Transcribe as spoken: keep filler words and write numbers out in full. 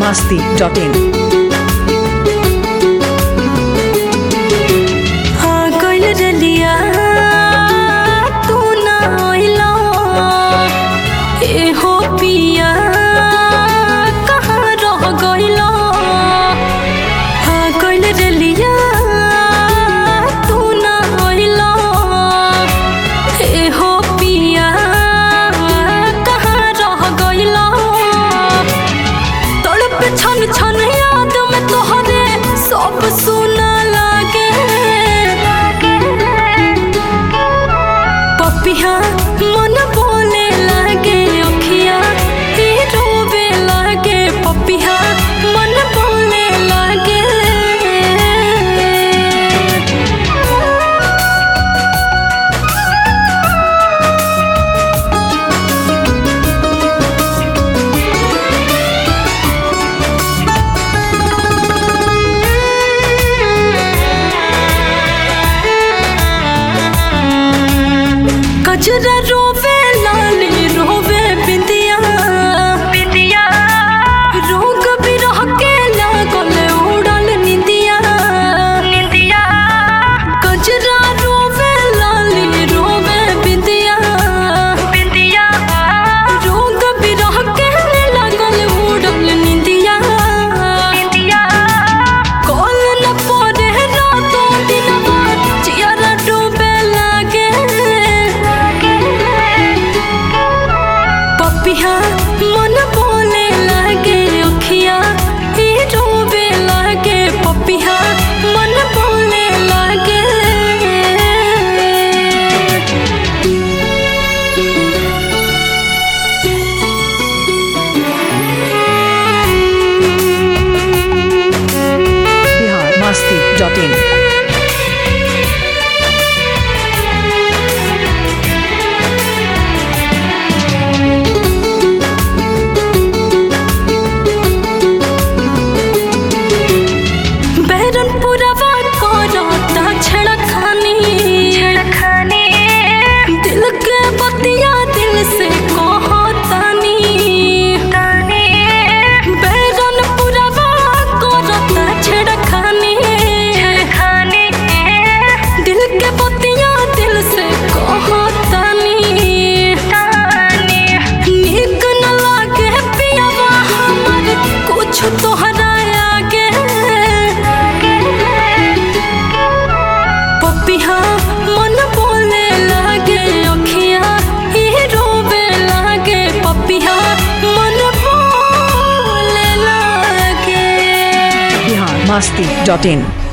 masti dot in. गजरा रोवे लाली रोवे बिंदिया बिंदिया रोग भी रह के लागल उड़ल निंदिया निंदिया गजरा रोवे लाली रोवे बिंदिया बिंदिया रोग भी रह के लागल उड़ल निंदिया निंदिया कॉल न पड़े रातों दिनवा चियारा डूबे लागे पपिया मन बोले लागे अखिया ही रोवे लागे पपिया मन बोले लागे Bihar masti dot in. masti dot in.